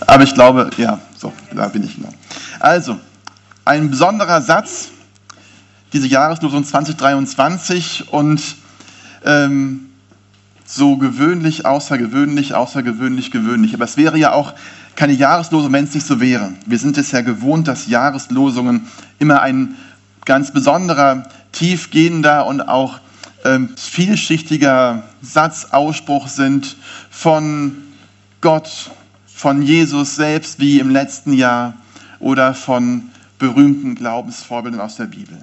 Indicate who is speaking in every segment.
Speaker 1: Aber ich glaube, ja, so, da bin ich wieder. Also, ein besonderer Satz, diese Jahreslosung 2023 und so gewöhnlich, außergewöhnlich, außergewöhnlich, gewöhnlich. Aber es wäre ja auch keine Jahreslosung, wenn es nicht so wäre. Wir sind es ja gewohnt, dass Jahreslosungen immer ein ganz besonderer, tiefgehender und auch vielschichtiger Satzausspruch sind von Gott, von Jesus selbst, wie im letzten Jahr, oder von berühmten Glaubensvorbildern aus der Bibel.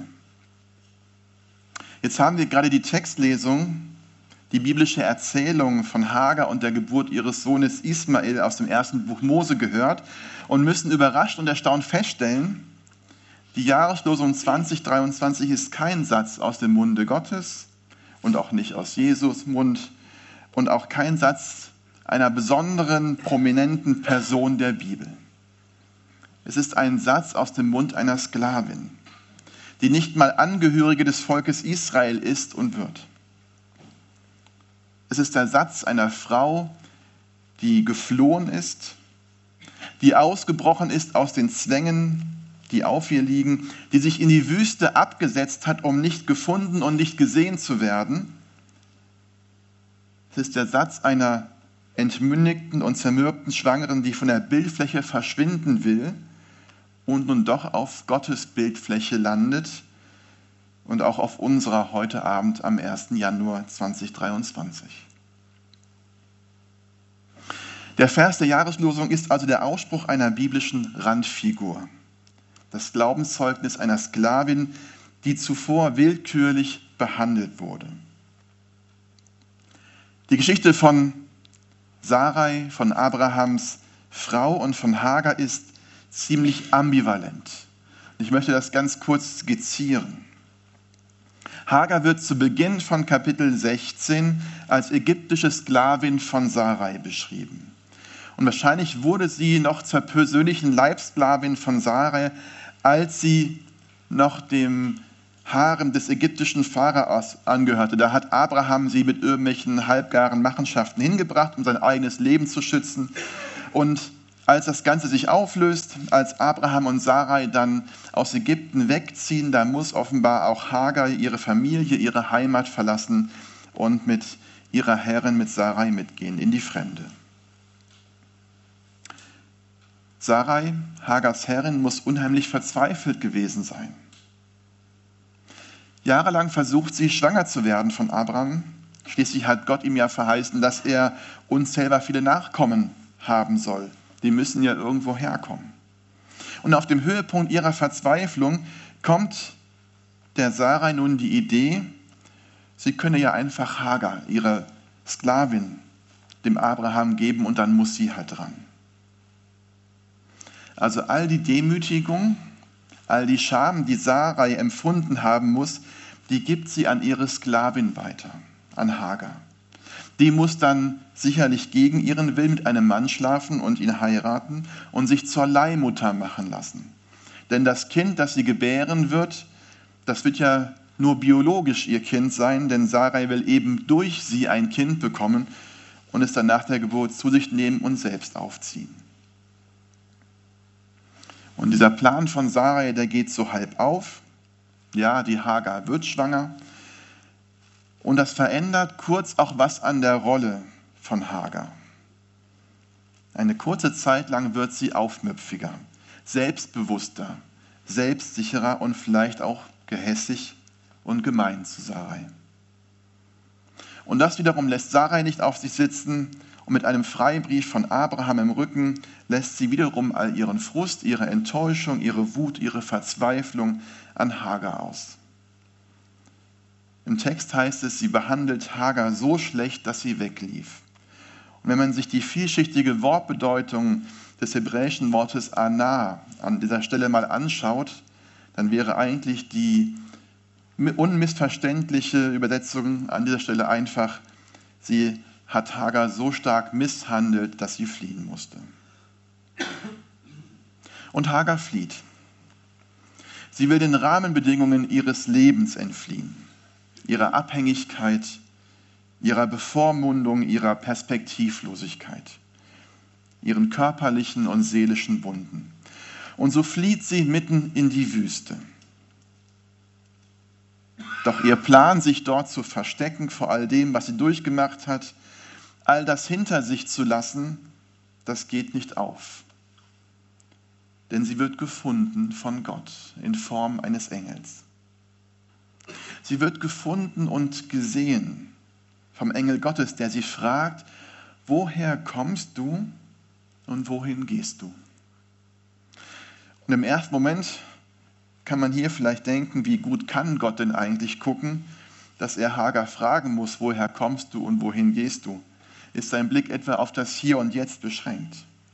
Speaker 1: Jetzt haben wir gerade die Textlesung, die biblische Erzählung von Hagar und der Geburt ihres Sohnes Ismael aus dem ersten Buch Mose gehört und müssen überrascht und erstaunt feststellen, die Jahreslosung 2023 ist kein Satz aus dem Munde Gottes und auch nicht aus Jesus Mund und auch kein Satz einer besonderen, prominenten Person der Bibel. Es ist ein Satz aus dem Mund einer Sklavin, die nicht mal Angehörige des Volkes Israel ist und wird. Es ist der Satz einer Frau, die geflohen ist, die ausgebrochen ist aus den Zwängen, die auf ihr liegen, die sich in die Wüste abgesetzt hat, um nicht gefunden und nicht gesehen zu werden. Es ist der Satz einer entmündigten und zermürbten Schwangeren, die von der Bildfläche verschwinden will und nun doch auf Gottes Bildfläche landet und auch auf unserer heute Abend am 1. Januar 2023. Der Vers der Jahreslosung ist also der Ausspruch einer biblischen Randfigur. Das Glaubenszeugnis einer Sklavin, die zuvor willkürlich behandelt wurde. Die Geschichte von Sarai, von Abrahams Frau und von Hagar ist ziemlich ambivalent. Ich möchte das ganz kurz skizzieren. Hagar wird zu Beginn von Kapitel 16 als ägyptische Sklavin von Sarai beschrieben. Und wahrscheinlich wurde sie noch zur persönlichen Leibsklavin von Sarai, als sie noch dem Harem des ägyptischen Pharaos angehörte. Da hat Abraham sie mit irgendwelchen halbgaren Machenschaften hingebracht, um sein eigenes Leben zu schützen. Und als das Ganze sich auflöst, als Abraham und Sarai dann aus Ägypten wegziehen, da muss offenbar auch Hagar ihre Familie, ihre Heimat verlassen und mit ihrer Herrin, mit Sarai mitgehen in die Fremde. Sarai, Hagars Herrin, muss unheimlich verzweifelt gewesen sein. Jahrelang versucht sie, schwanger zu werden von Abraham. Schließlich hat Gott ihm ja verheißen, dass er unzählbar viele Nachkommen haben soll. Die müssen ja irgendwo herkommen. Und auf dem Höhepunkt ihrer Verzweiflung kommt der Sarai nun die Idee, sie könne ja einfach Hagar, ihre Sklavin, dem Abraham geben und dann muss sie halt dran. Also all die Demütigung, all die Scham, die Sarai empfunden haben muss, die gibt sie an ihre Sklavin weiter, an Hagar. Die muss dann sicherlich gegen ihren Willen mit einem Mann schlafen und ihn heiraten und sich zur Leihmutter machen lassen. Denn das Kind, das sie gebären wird, das wird ja nur biologisch ihr Kind sein, denn Sarai will eben durch sie ein Kind bekommen und es dann nach der Geburt zu sich nehmen und selbst aufziehen. Und dieser Plan von Sarai, der geht so halb auf. Ja, die Hagar wird schwanger. Und das verändert kurz auch was an der Rolle von Hagar. Eine kurze Zeit lang wird sie aufmüpfiger, selbstbewusster, selbstsicherer und vielleicht auch gehässig und gemein zu Sarai. Und das wiederum lässt Sarai nicht auf sich sitzen und mit einem Freibrief von Abraham im Rücken lässt sie wiederum all ihren Frust, ihre Enttäuschung, ihre Wut, ihre Verzweiflung an Hagar aus. Im Text heißt es, sie behandelt Hagar so schlecht, dass sie weglief. Und wenn man sich die vielschichtige Wortbedeutung des hebräischen Wortes Anah an dieser Stelle mal anschaut, dann wäre eigentlich die unmissverständliche Übersetzung an dieser Stelle einfach, sie hat Hagar so stark misshandelt, dass sie fliehen musste. Und Hagar flieht. Sie will den Rahmenbedingungen ihres Lebens entfliehen, ihrer Abhängigkeit, ihrer Bevormundung, ihrer Perspektivlosigkeit. ihren körperlichen und seelischen Wunden. Und so flieht sie mitten in die Wüste. Doch ihr Plan, sich dort zu verstecken vor all dem, was sie durchgemacht hat, all das hinter sich zu lassen, das geht nicht auf. Denn sie wird gefunden von Gott in Form eines Engels. Sie wird gefunden und gesehen vom Engel Gottes, der sie fragt, woher kommst du und wohin gehst du? Und im ersten Moment kann man hier vielleicht denken, wie gut kann Gott denn eigentlich gucken, dass er Hagar fragen muss, woher kommst du und wohin gehst du? Ist sein Blick etwa auf das Hier und Jetzt beschränkt?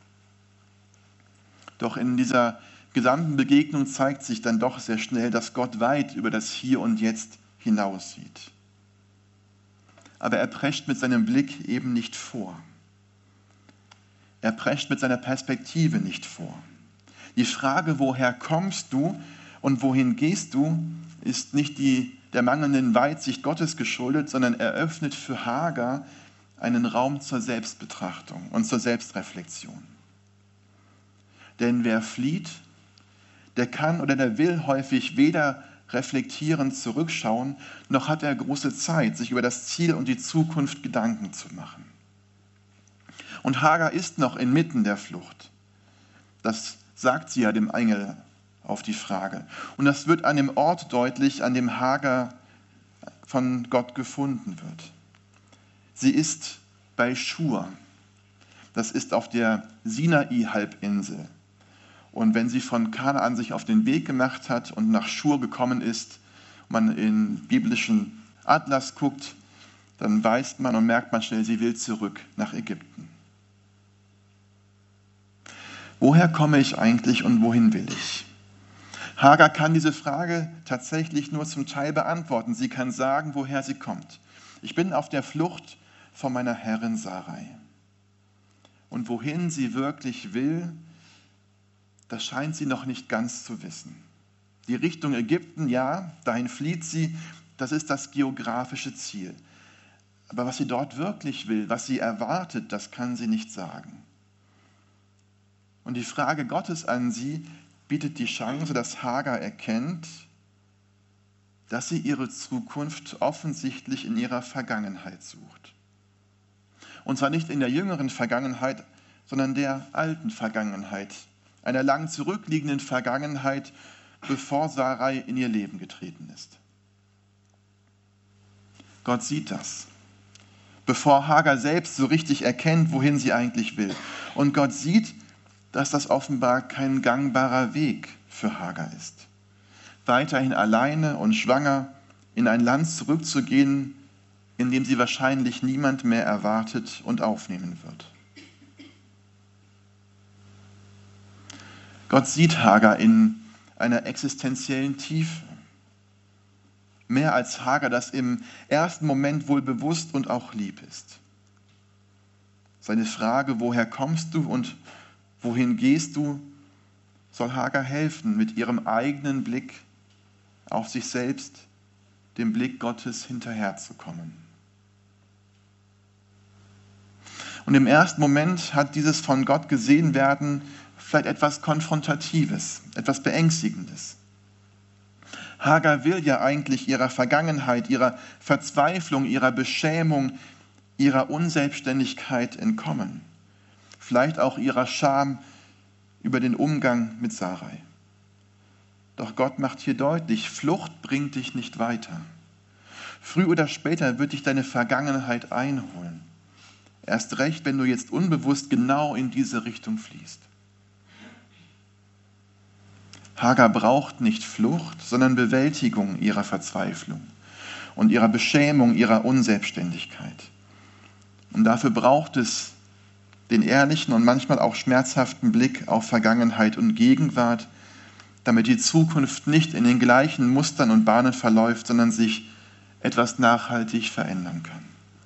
Speaker 1: Doch in dieser gesamten Begegnung zeigt sich dann doch sehr schnell, dass Gott weit über das Hier und Jetzt hinaussieht. Aber er prescht mit seinem Blick eben nicht vor. Er prescht mit seiner Perspektive nicht vor. Die Frage, woher kommst du und wohin gehst du, ist nicht der mangelnden Weitsicht Gottes geschuldet, sondern eröffnet für Hagar einen Raum zur Selbstbetrachtung und zur Selbstreflexion. Denn wer flieht, der kann oder der will häufig weder reflektierend zurückschauen, noch hat er große Zeit, sich über das Ziel und die Zukunft Gedanken zu machen. Und Hagar ist noch inmitten der Flucht. Das sagt sie ja dem Engel auf die Frage. Und das wird an dem Ort deutlich, an dem Hagar von Gott gefunden wird. Sie ist bei Schur. Das ist auf der Sinai-Halbinsel. Und wenn sie von Kanaan sich auf den Weg gemacht hat und nach Schur gekommen ist, und man in biblischen Atlas guckt, dann weiß man und merkt man schnell, sie will zurück nach Ägypten. Woher komme ich eigentlich und wohin will ich? Hagar kann diese Frage tatsächlich nur zum Teil beantworten. Sie kann sagen, woher sie kommt. Ich bin auf der Flucht vor meiner Herrin Sarai. Und wohin sie wirklich will, das scheint sie noch nicht ganz zu wissen. Die Richtung Ägypten, ja, dahin flieht sie, das ist das geografische Ziel. Aber was sie dort wirklich will, was sie erwartet, das kann sie nicht sagen. Und die Frage Gottes an sie bietet die Chance, dass Hagar erkennt, dass sie ihre Zukunft offensichtlich in ihrer Vergangenheit sucht. Und zwar nicht in der jüngeren Vergangenheit, sondern der alten Vergangenheit, einer lang zurückliegenden Vergangenheit, bevor Sarai in ihr Leben getreten ist. Gott sieht das, bevor Hagar selbst so richtig erkennt, wohin sie eigentlich will. Und Gott sieht, dass das offenbar kein gangbarer Weg für Hagar ist. Weiterhin alleine und schwanger in ein Land zurückzugehen, in dem sie wahrscheinlich niemand mehr erwartet und aufnehmen wird. Gott sieht Hagar in einer existenziellen Tiefe. Mehr als Hagar das im ersten Moment wohl bewusst und auch lieb ist. Seine Frage, woher kommst du und wohin gehst du, soll Hagar helfen, mit ihrem eigenen Blick auf sich selbst, dem Blick Gottes hinterherzukommen. Und im ersten Moment hat dieses von Gott gesehen werden vielleicht etwas Konfrontatives, etwas Beängstigendes. Hagar will ja eigentlich ihrer Vergangenheit, ihrer Verzweiflung, ihrer Beschämung, ihrer Unselbstständigkeit entkommen. Vielleicht auch ihrer Scham über den Umgang mit Sarai. Doch Gott macht hier deutlich, Flucht bringt dich nicht weiter. Früh oder später wird dich deine Vergangenheit einholen. Erst recht, wenn du jetzt unbewusst genau in diese Richtung fließt. Hagar braucht nicht Flucht, sondern Bewältigung ihrer Verzweiflung und ihrer Beschämung, ihrer Unselbstständigkeit. Und dafür braucht es den ehrlichen und manchmal auch schmerzhaften Blick auf Vergangenheit und Gegenwart, damit die Zukunft nicht in den gleichen Mustern und Bahnen verläuft, sondern sich etwas nachhaltig verändern kann.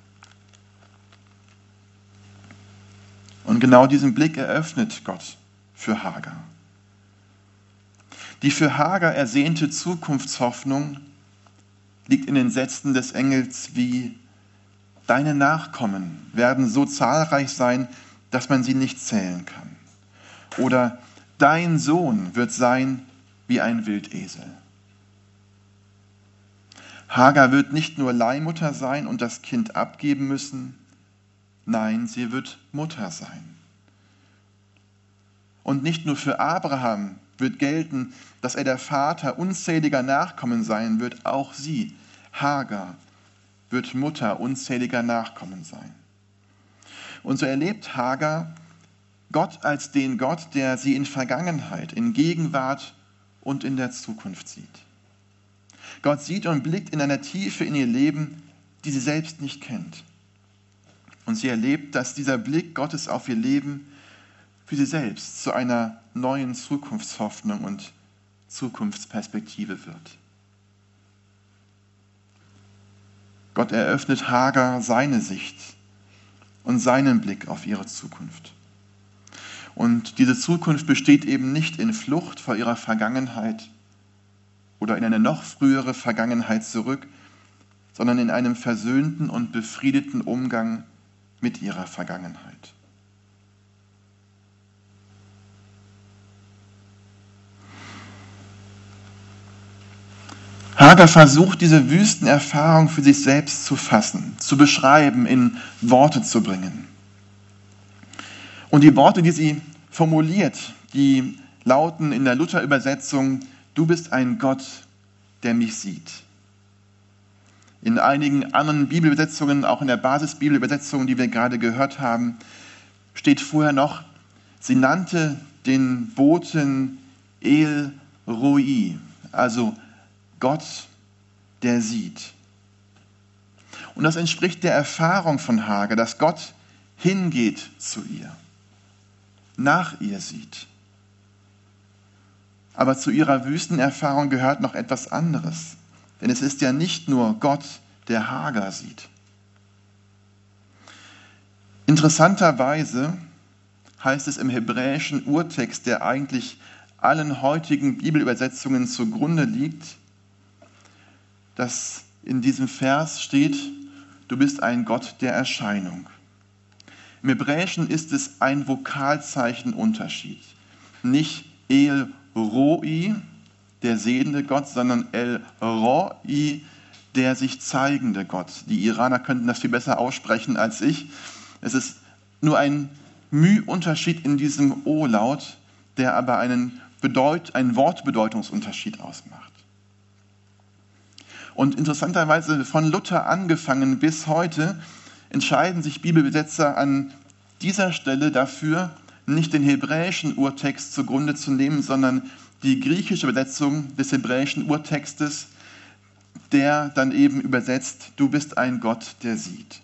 Speaker 1: Und genau diesen Blick eröffnet Gott für Hagar. Die für Hagar ersehnte Zukunftshoffnung liegt in den Sätzen des Engels wie: Deine Nachkommen werden so zahlreich sein, dass man sie nicht zählen kann. Oder dein Sohn wird sein wie ein Wildesel. Hagar wird nicht nur Leihmutter sein und das Kind abgeben müssen, nein, sie wird Mutter sein. Und nicht nur für Abraham wird gelten, dass er der Vater unzähliger Nachkommen sein wird, auch sie, Hagar, wird Mutter unzähliger Nachkommen sein. Und so erlebt Hagar Gott als den Gott, der sie in Vergangenheit, in Gegenwart und in der Zukunft sieht. Gott sieht und blickt in einer Tiefe in ihr Leben, die sie selbst nicht kennt. Und sie erlebt, dass dieser Blick Gottes auf ihr Leben für sie selbst zu einer neuen Zukunftshoffnung und Zukunftsperspektive wird. Gott eröffnet Hagar seine Sicht und seinen Blick auf ihre Zukunft. Und diese Zukunft besteht eben nicht in Flucht vor ihrer Vergangenheit oder in eine noch frühere Vergangenheit zurück, sondern in einem versöhnten und befriedeten Umgang mit ihrer Vergangenheit. Hagar versucht, diese Wüstenerfahrung für sich selbst zu fassen, zu beschreiben, in Worte zu bringen. Und die Worte, die sie formuliert, die lauten in der Luther-Übersetzung: Du bist ein Gott, der mich sieht. In einigen anderen Bibelübersetzungen, auch in der Basisbibelübersetzung, die wir gerade gehört haben, steht vorher noch: Sie nannte den Boten El Roi, also Gott, der sieht. Und das entspricht der Erfahrung von Hagar, dass Gott hingeht zu ihr, nach ihr sieht. Aber zu ihrer Wüstenerfahrung gehört noch etwas anderes. Denn es ist ja nicht nur Gott, der Hagar sieht. Interessanterweise heißt es im hebräischen Urtext, der eigentlich allen heutigen Bibelübersetzungen zugrunde liegt, dass in diesem Vers steht: Du bist ein Gott der Erscheinung. Im Hebräischen ist es ein Vokalzeichenunterschied. Nicht El Roi, der sehende Gott, sondern El Roi, der sich zeigende Gott. Die Iraner könnten das viel besser aussprechen als ich. Es ist nur ein Müh-Unterschied in diesem O-Laut, der aber einen Wortbedeutungsunterschied ausmacht. Und interessanterweise von Luther angefangen bis heute entscheiden sich Bibelübersetzer an dieser Stelle dafür, nicht den hebräischen Urtext zugrunde zu nehmen, sondern die griechische Übersetzung des hebräischen Urtextes, der dann eben übersetzt: Du bist ein Gott, der sieht.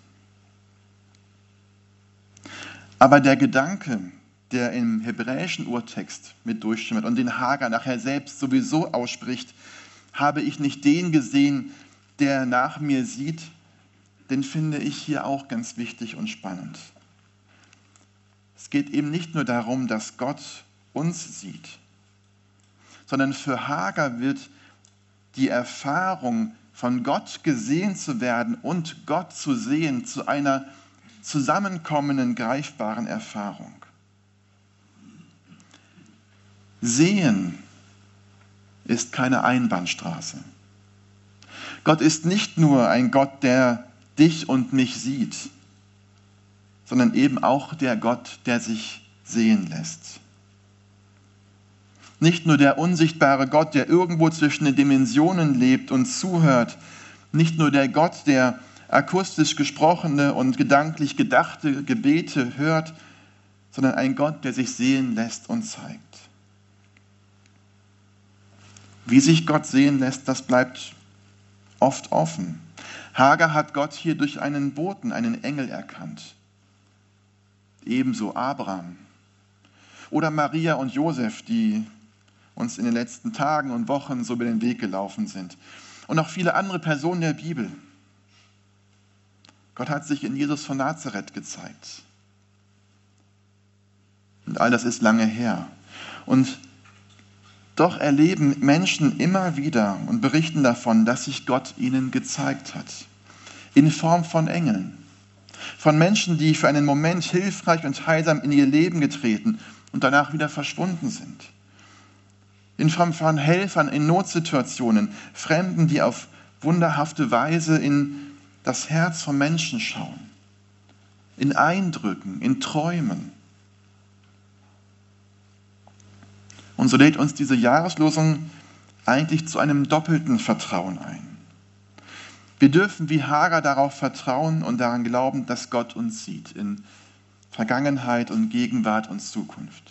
Speaker 1: Aber der Gedanke, der im hebräischen Urtext mit durchschimmert und den Hagar nachher selbst sowieso ausspricht: Habe ich nicht den gesehen, der nach mir sieht, den finde ich hier auch ganz wichtig und spannend. Es geht eben nicht nur darum, dass Gott uns sieht, sondern für Hagar wird die Erfahrung, von Gott gesehen zu werden und Gott zu sehen, zu einer zusammenkommenden, greifbaren Erfahrung. Sehen ist keine Einbahnstraße. Gott ist nicht nur ein Gott, der dich und mich sieht, sondern eben auch der Gott, der sich sehen lässt. Nicht nur der unsichtbare Gott, der irgendwo zwischen den Dimensionen lebt und zuhört, nicht nur der Gott, der akustisch gesprochene und gedanklich gedachte Gebete hört, sondern ein Gott, der sich sehen lässt und zeigt. Wie sich Gott sehen lässt, das bleibt oft offen. Hagar hat Gott hier durch einen Boten, einen Engel erkannt. Ebenso Abraham. Oder Maria und Josef, die uns in den letzten Tagen und Wochen so über den Weg gelaufen sind. Und auch viele andere Personen der Bibel. Gott hat sich in Jesus von Nazareth gezeigt. Und all das ist lange her. Und doch erleben Menschen immer wieder und berichten davon, dass sich Gott ihnen gezeigt hat. In Form von Engeln. Von Menschen, die für einen Moment hilfreich und heilsam in ihr Leben getreten und danach wieder verschwunden sind. In Form von Helfern in Notsituationen, Fremden, die auf wunderhafte Weise in das Herz von Menschen schauen, in Eindrücken, in Träumen. Und so lädt uns diese Jahreslosung eigentlich zu einem doppelten Vertrauen ein. Wir dürfen wie Hagar darauf vertrauen und daran glauben, dass Gott uns sieht in Vergangenheit und Gegenwart und Zukunft.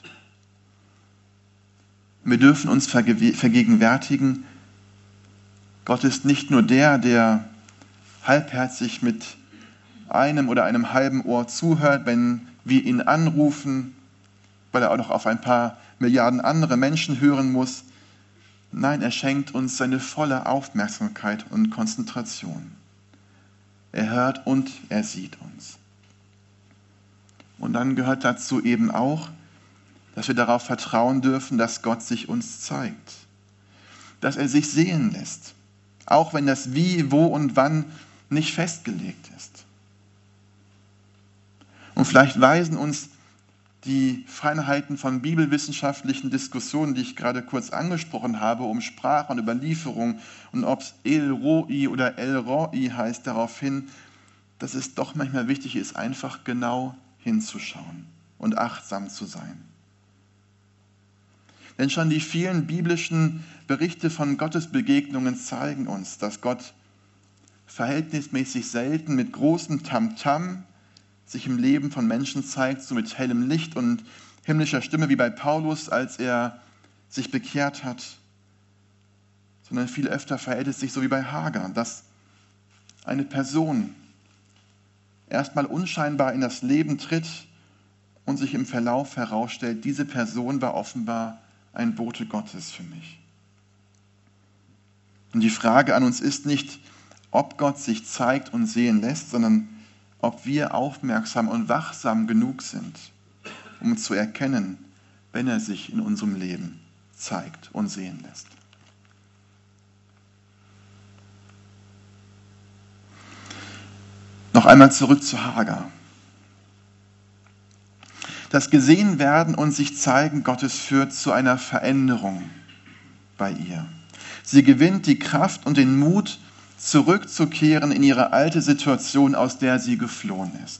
Speaker 1: Wir dürfen uns vergegenwärtigen, Gott ist nicht nur der halbherzig mit einem oder einem halben Ohr zuhört, wenn wir ihn anrufen, weil er auch noch auf ein paar Milliarden andere Menschen hören muss. Nein, er schenkt uns seine volle Aufmerksamkeit und Konzentration. Er hört und er sieht uns. Und dann gehört dazu eben auch, dass wir darauf vertrauen dürfen, dass Gott sich uns zeigt. Dass er sich sehen lässt. Auch wenn das Wie, Wo und Wann nicht festgelegt ist. Und vielleicht weisen uns die Feinheiten von bibelwissenschaftlichen Diskussionen, die ich gerade kurz angesprochen habe, um Sprache und Überlieferung und ob es El Roi oder El Roi heißt, darauf hin, dass es doch manchmal wichtig ist, einfach genau hinzuschauen und achtsam zu sein. Denn schon die vielen biblischen Berichte von Gottes Begegnungen zeigen uns, dass Gott verhältnismäßig selten mit großem Tamtam sich im Leben von Menschen zeigt, so mit hellem Licht und himmlischer Stimme wie bei Paulus, als er sich bekehrt hat, sondern viel öfter verhält es sich so wie bei Hagar, dass eine Person erstmal unscheinbar in das Leben tritt und sich im Verlauf herausstellt, diese Person war offenbar ein Bote Gottes für mich. Und die Frage an uns ist nicht, ob Gott sich zeigt und sehen lässt, sondern ob wir aufmerksam und wachsam genug sind, um zu erkennen, wenn er sich in unserem Leben zeigt und sehen lässt. Noch einmal zurück zu Hagar. Das Gesehenwerden und sich zeigen Gottes führt zu einer Veränderung bei ihr. Sie gewinnt die Kraft und den Mut, zurückzukehren in ihre alte Situation, aus der sie geflohen ist.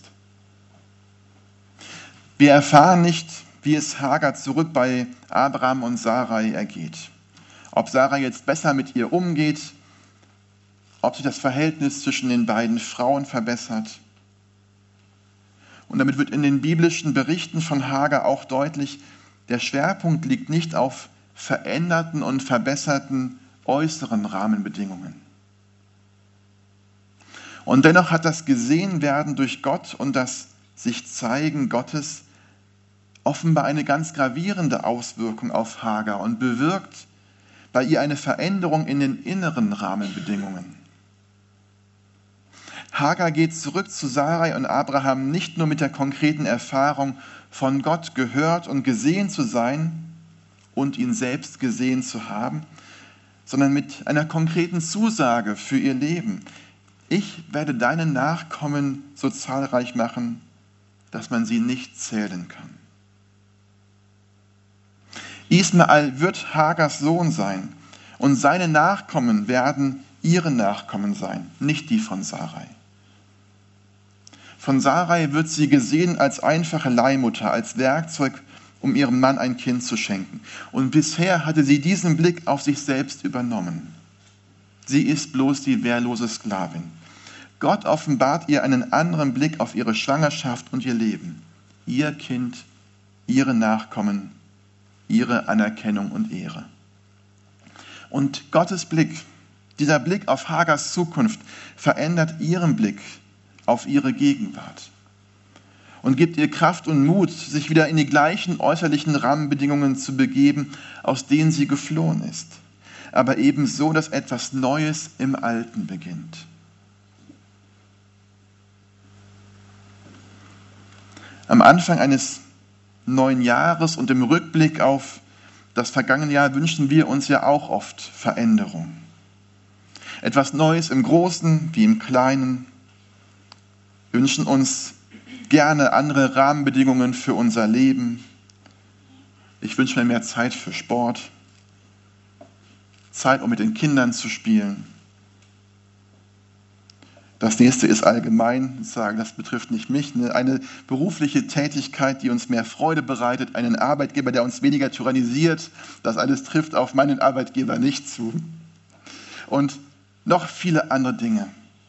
Speaker 1: Wir erfahren nicht, wie es Hagar zurück bei Abraham und Sarai ergeht. Ob Sarai jetzt besser mit ihr umgeht, ob sich das Verhältnis zwischen den beiden Frauen verbessert. Und damit wird in den biblischen Berichten von Hagar auch deutlich, der Schwerpunkt liegt nicht auf veränderten und verbesserten äußeren Rahmenbedingungen. Und dennoch hat das Gesehenwerden durch Gott und das Sich-Zeigen Gottes offenbar eine ganz gravierende Auswirkung auf Hagar und bewirkt bei ihr eine Veränderung in den inneren Rahmenbedingungen. Hagar geht zurück zu Sarai und Abraham nicht nur mit der konkreten Erfahrung, von Gott gehört und gesehen zu sein und ihn selbst gesehen zu haben, sondern mit einer konkreten Zusage für ihr Leben. Ich werde deine Nachkommen so zahlreich machen, dass man sie nicht zählen kann. Ismael wird Hagars Sohn sein und seine Nachkommen werden ihre Nachkommen sein, nicht die von Sarai. Von Sarai wird sie gesehen als einfache Leihmutter, als Werkzeug, um ihrem Mann ein Kind zu schenken. Und bisher hatte sie diesen Blick auf sich selbst übernommen. Sie ist bloß die wehrlose Sklavin. Gott offenbart ihr einen anderen Blick auf ihre Schwangerschaft und ihr Leben. Ihr Kind, ihre Nachkommen, ihre Anerkennung und Ehre. Und Gottes Blick, dieser Blick auf Hagars Zukunft, verändert ihren Blick auf ihre Gegenwart und gibt ihr Kraft und Mut, sich wieder in die gleichen äußerlichen Rahmenbedingungen zu begeben, aus denen sie geflohen ist. Aber eben so, dass etwas Neues im Alten beginnt. Am Anfang eines neuen Jahres und im Rückblick auf das vergangene Jahr wünschen wir uns ja auch oft Veränderung. Etwas Neues im Großen wie im Kleinen. Wir wünschen uns gerne andere Rahmenbedingungen für unser Leben. Ich wünsche mir mehr Zeit für Sport, Zeit, um mit den Kindern zu spielen. Das nächste ist allgemein, sagen, das betrifft nicht mich, eine berufliche Tätigkeit, die uns mehr Freude bereitet, einen Arbeitgeber, der uns weniger tyrannisiert. Das alles trifft auf meinen Arbeitgeber nicht zu. Und noch viele andere Dinge.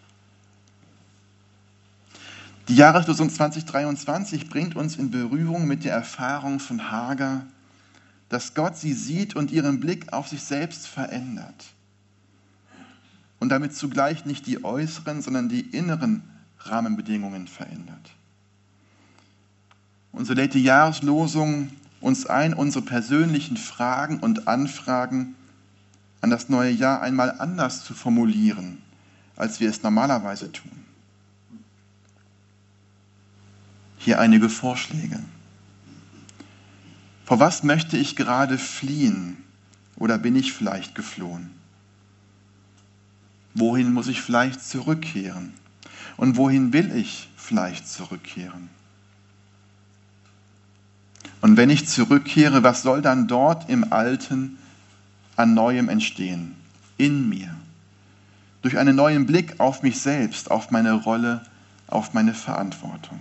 Speaker 1: Die Jahreslosung 2023 bringt uns in Berührung mit der Erfahrung von Hagar, dass Gott sie sieht und ihren Blick auf sich selbst verändert. Und damit zugleich nicht die äußeren, sondern die inneren Rahmenbedingungen verändert. Und so lädt die Jahreslosung uns ein, unsere persönlichen Fragen und Anfragen an das neue Jahr einmal anders zu formulieren, als wir es normalerweise tun. Hier einige Vorschläge. Vor was möchte ich gerade fliehen oder bin ich vielleicht geflohen? Wohin muss ich vielleicht zurückkehren? Und wohin will ich vielleicht zurückkehren? Und wenn ich zurückkehre, was soll dann dort im Alten an Neuem entstehen? In mir. Durch einen neuen Blick auf mich selbst, auf meine Rolle, auf meine Verantwortung.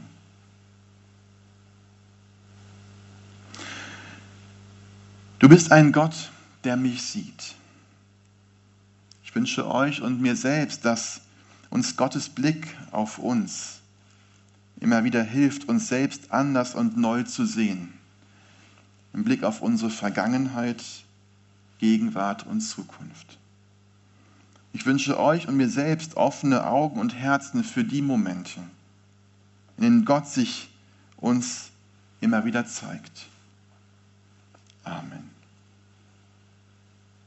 Speaker 1: Du bist ein Gott, der mich sieht. Ich wünsche euch und mir selbst, dass uns Gottes Blick auf uns immer wieder hilft, uns selbst anders und neu zu sehen. Im Blick auf unsere Vergangenheit, Gegenwart und Zukunft. Ich wünsche euch und mir selbst offene Augen und Herzen für die Momente, in denen Gott sich uns immer wieder zeigt. Amen.